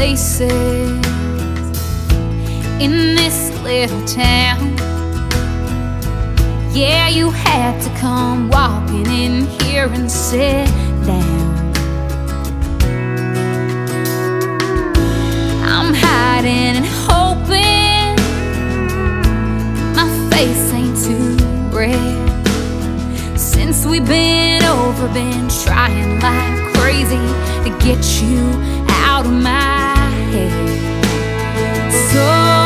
places in this little town. Yeah, you had to come walking in here and sit down. I'm hiding and hoping my face ain't too red. Since we've been trying like crazy to get you out of my head. So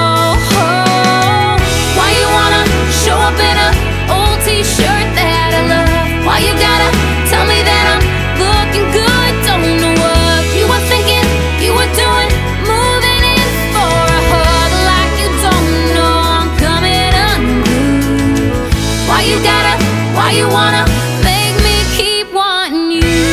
why you wanna show up in a old t-shirt that I love? Why you gotta tell me that I'm looking good? Don't know what you were thinking, you were doing, moving in for a hug like you don't know I'm coming unglued. Why you wanna make me keep wanting you?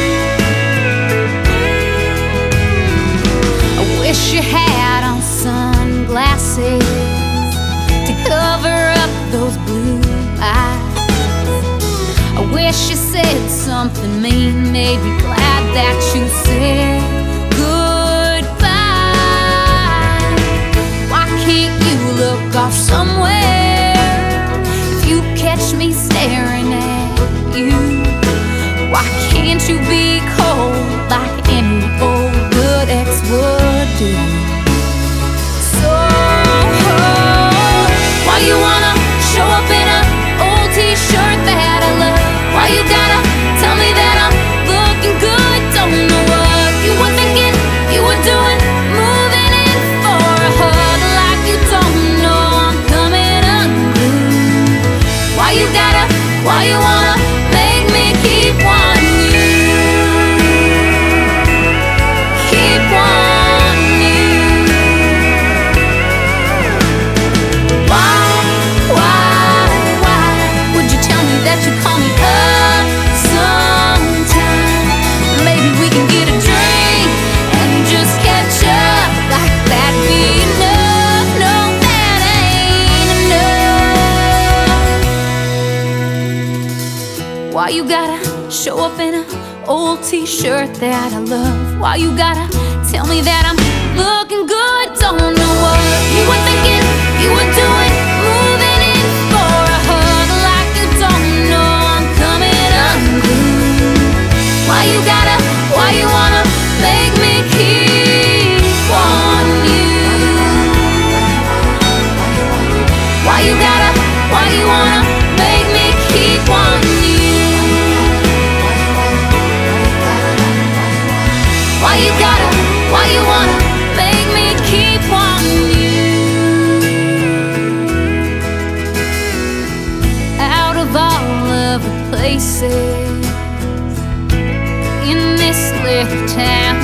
I wish you had on sunglasses to cover up those blue eyes. I wish you said something mean, made me glad that you said goodbye. Why can't you look off somewhere if you catch me staring at you? Why can't you be cold like any old good ex would do? So why you wanna show up in a old t-shirt that I love? Why you gotta tell me that I'm looking good? Don't know what you were thinking, you were doing, moving in for a hug like you don't know I'm coming unglued. Why you wanna make me keep wanting you? Keep wanting you. Why would you tell me that you call me up sometime? Maybe we can get a drink and just catch up, like that'd be enough. No, that ain't enough. Why you gotta show up in an old t-shirt that I love? Why you gotta tell me that I'm looking good? Don't know what you were thinking, you were doing, moving in for a hug like you don't know I'm coming unglued. Why you wanna make me keep wanting you? Why you wanna make me keep wanting you? Why you wanna make me keep wanting you? Out of all of the places in this little town,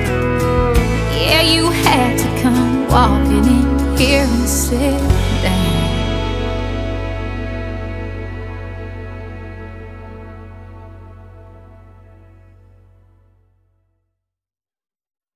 yeah, you had to come walking in here and sit down.